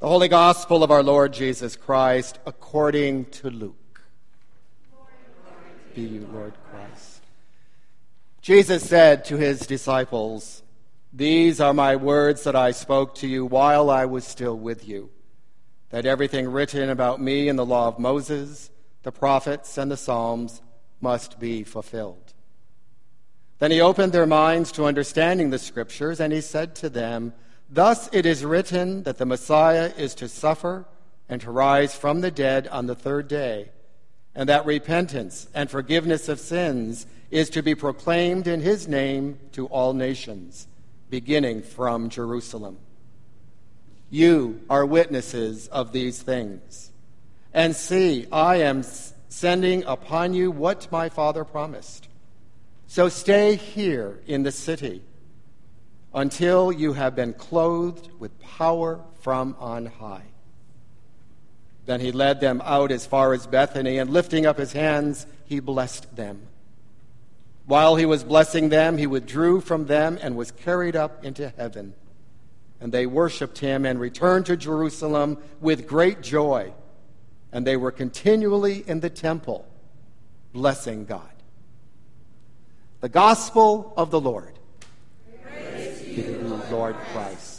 Holy Gospel of our Lord Jesus Christ according to Luke. Be you, Lord Christ. Jesus said to his disciples, "These are my words that I spoke to you while I was still with you, that everything written about me in the law of Moses, the prophets, and the Psalms must be fulfilled." Then he opened their minds to understanding the Scriptures, and he said to them, "Thus it is written that the Messiah is to suffer and to rise from the dead on the third day, and that repentance and forgiveness of sins is to be proclaimed in his name to all nations, beginning from Jerusalem. You are witnesses of these things. And see, I am sending upon you what my Father promised. So stay here in the city until you have been clothed with power from on high." Then he led them out as far as Bethany, and lifting up his hands, he blessed them. While he was blessing them, he withdrew from them and was carried up into heaven. And they worshipped him and returned to Jerusalem with great joy. And they were continually in the temple, blessing God. The Gospel of the Lord. Praise to you, Lord Christ.